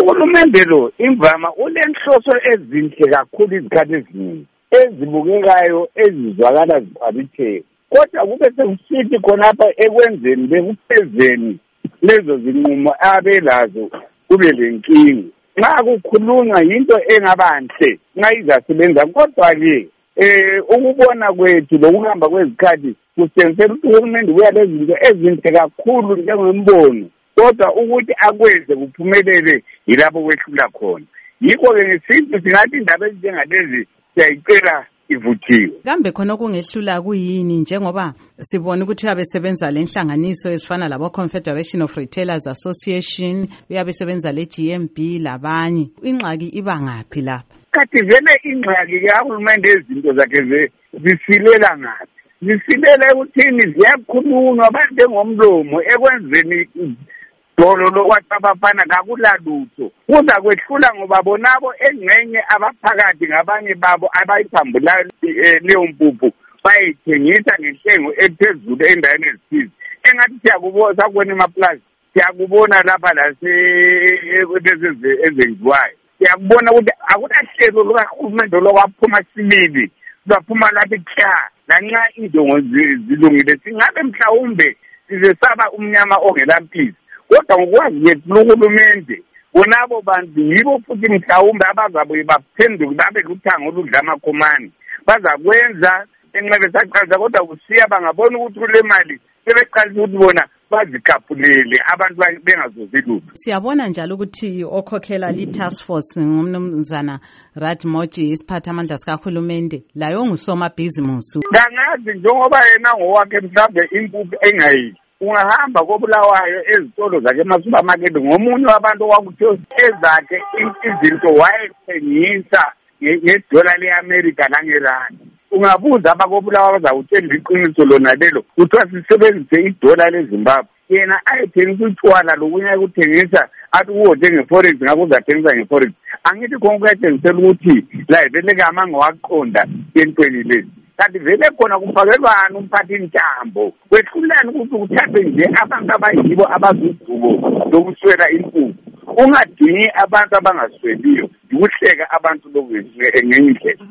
Uhulumende lo imvama ulenhloso ezinhle kakhulu izikhathi eziningi ezibukekayo ezizwakala ziphaketheke, kodwa kube sekusithi khonapha ekwenzeni bekufezeni lezo zinqumo abelazo kube lenkingi. Nxa kukhulunywa yinto engabanhle nxa izasebenza, kodwa-ke ukubona kwethu lokuhamba kwezikhathi kusenzela ukuthi uhulumende kuya lezinto ezinhle kakhulu njengembono, kodwa ukuthi akwenze kuphumelele yilapho kwehlula khona. Yikho-ke ngesithi singathi indaba ezinjengalezi siyayicela ivuthiwe. Kambe khona kungehlula kuyini njengoba sibona ukuthi uyabesebenza lenhlanganiso ezifana labo Confederation of Retailers Association, uyabesebenza le GMB labanye. Ingxaki iba ngaphi lapha? Kathi vele ingxaki kahulumende ezinto zakhe zisilela ngaphi? Zisilela ekuthini ziyakhulunywa abantu ngomlomo ekwenzeni dolo lokwathi abafana kakulalutho. Kuza kwehlula ngoba bonabo engxenye abaphakathi ngabanye babo abayiphambulayo leyo mpuphu bayithengisa ngentengo ephezulu endaweni ezithize. Engathi siyakubona sakubona emaplazi, siyakubona lapha ezenziwayo. Siyakubona ukuthi akulahlelo lukahulumende lokwaphuma sibili, luzaphuma lapha kya lanxa indongo zilungile. Singabe mhlawumbe sizesaba umnyama ongelampisi, kodwa ngokwazi kwethulohulumende bonabo bantu yibo futhi mhlawumbe abazabuye baphenduke babe luthango oludla amakhomane. Bazakwenza enxebe saqalisa, kodwa kusiya bangabona ukuthi kule mali sebeqalisa ukuthi bona bazikhaphulele abantu bengazuzi lutho. Siyabona njalo ukuthi okhokhela li-task force ngumnumzana Radmoji, isiphathamandla sikahulumende, layo ngusomabhizimusi. Kangazi njengoba yena ngowakhe mhlawumbe impuphu engayidli, ungahamba koBulawayo ezitolo zakhe emasupermarket ngomunye wabantu owakuthiwa ezakhe izinto wayethengisa ngedola le-America nangerandi. Ungabuza abakoBulawayo bazakutshela iqiniso lona lelo, kuthiwa sisebenzise idola leZimbabwe. Yena ayethengisa utshwala lokunye ayekuthengisa athi uwote ngeforex ngakho uzathengisa ngeforex. Angithi khona kuyathengisela ukuthi la vele kamanga waqonda entweni lezi. Kanti vele khona kufakelwana umphathi intambo. Kwehlulani ukuthi kuthathe nje abantu abayibo abazuzuko lokuswela impuphu. Ungadingi abantu abangasweliyo, ukuhleka abantu lokwenziwe ngenye indlela.